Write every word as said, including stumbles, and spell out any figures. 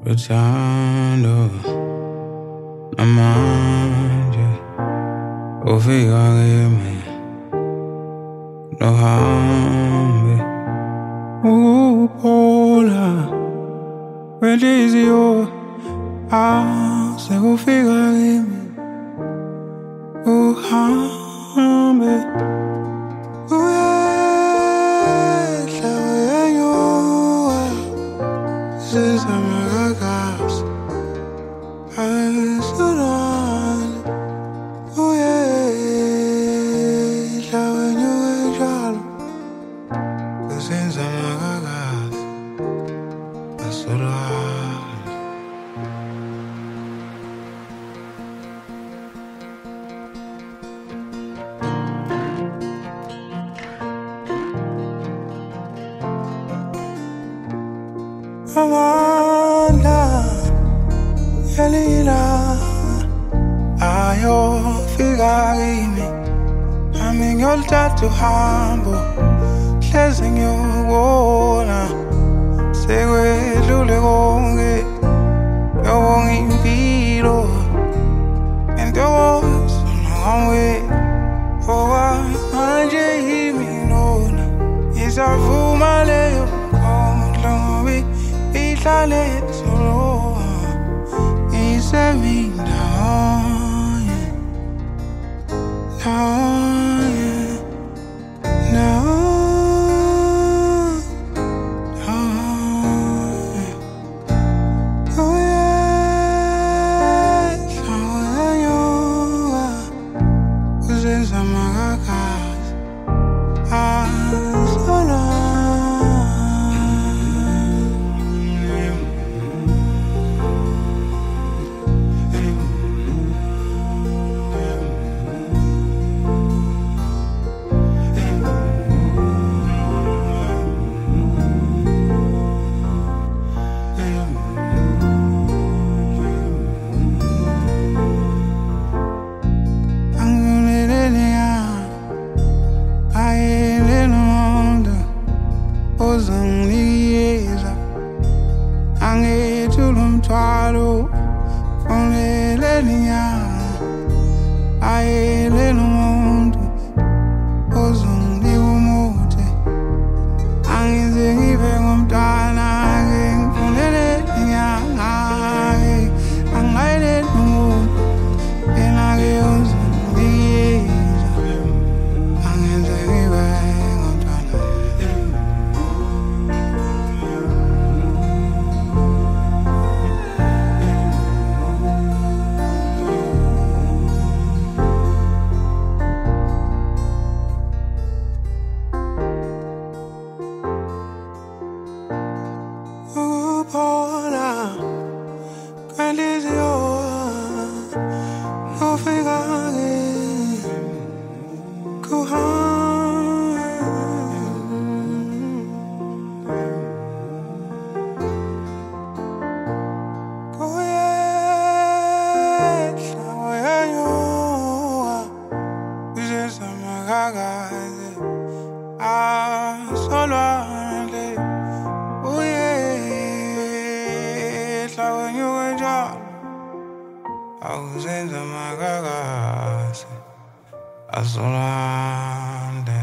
Luchando namanje ufika kimi nohambe ukuphola kwenhliziyo sekufika kimi uhambe uyehla wenyuka zizamakakazi ayisulwane uyehla wenyuka njalo zizamakakazi ayisulwane. Amandla yalila ayofika kimi, nami ngiyoluthatha uhambo hleze ngiyobona sekwedlule konke, ngiyobonga impilo ngentokozo nokamwethu ngoba manje yimi lona isavuma leyo nkondlo ngoba ihlale solo isemindawonye ndawonye ndawonye uyehla wenyuka uzenza amakakazi asolwa. Angethulumthwalo ongeleni nyanga ayeleni umuntu ozonginika umuthi angize ngibe ngomntwana-ke ngifuneleni nyanga angayeleni umuntu yena-ke ozonginikeza angize ngibe ngomntwana. Ukuphola kwenhliziyo ufika kimi kuhambe kuyehla wenyuka uzenza amakakazi asolwandle uyehla wenyuka njalo awuzenza amakakazi asolwandle.